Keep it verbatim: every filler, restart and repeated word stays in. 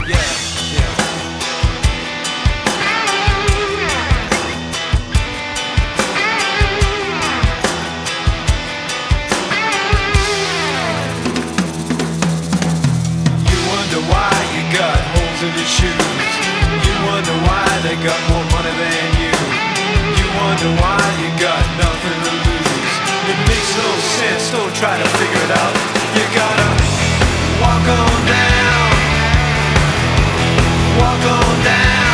Yeah, yeah. You wonder why you got holes in your shoes. You wonder why they got more money than you. You wonder why you got nothing to lose. It makes no sense, don't try to figure it out. You gotta walk on down, walk on down.